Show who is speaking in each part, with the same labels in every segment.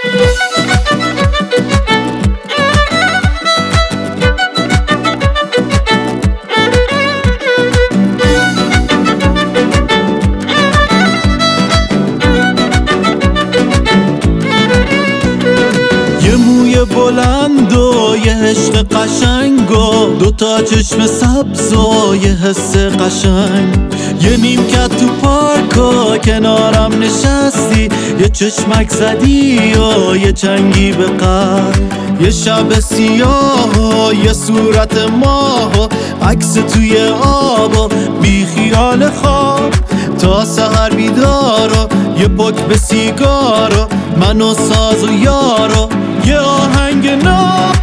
Speaker 1: یه موی بلند و یه عشق قشنگ و دوتا چشم سبز و یه حس قشنگ، یه نیمکت تو پارک و کنارم نشستی، یه چشمک زدی و یه چنگی به قلب، یه شب سیاه و یه صورت ماه و عکس توی آب و بی خیال خواب، تا سحر بیدار و یه پک به سیگار و من و ساز و یار و یه آهنگ ناب،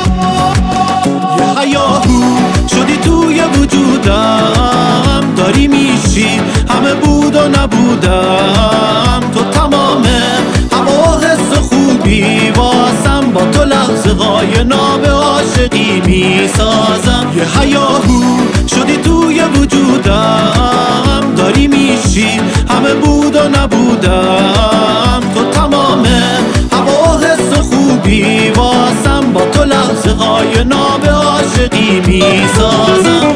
Speaker 1: یه هیاهو شدی توی وجودم، داری میشی همه بود و نبودم، تو تمامه هوا و حس خوبی واسم، با تو لحظه های ناب عاشقی میسازم، یه هیاهو شدی توی وجودم، داری میشی همه بود و نبودم، تو تمامه هوا و حس خوبی واسم، با تو لحظه های ناب عاشقی میسازم.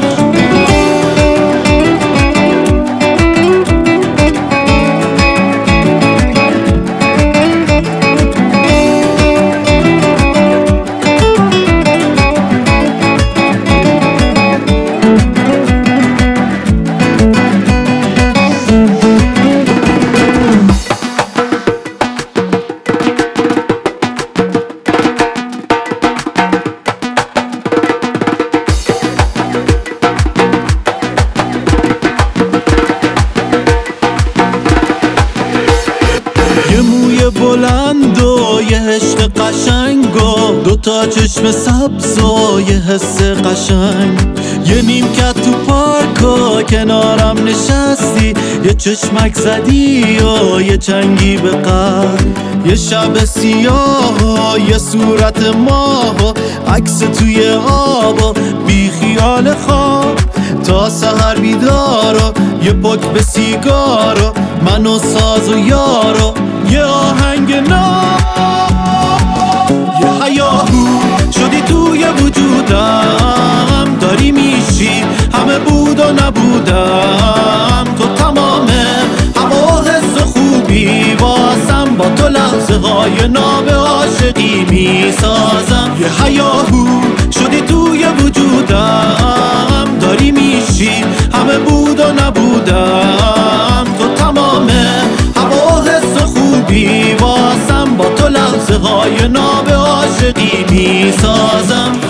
Speaker 1: یه موی بلند و یه عشق قشنگ و دوتا چشم سبز و یه حس قشنگ، یه نیمکت تو پارک و کنارم نشستی، یه چشمک زدی و یه چنگی به قلب، یه شب سیاه و یه صورت ماه و عکس توی آب و بی خیال خواب، تا سحر بیدار و یه پک به سیگار و من و ساز و یار و یه آهنگ ناب، یه هیاهو شدی توی وجودم، داری میشی همه بود و نبودم، تو تمامه هوا و حس خوبی واسم، با تو لحظه های ناب عاشقی میسازم، یه هیاهو شدی توی وجودم، داری میشی همه بود و نبودم، تو تمامه هوا و حس خوبی واسم، با تو لحظه های ناب عاشقی میسازم.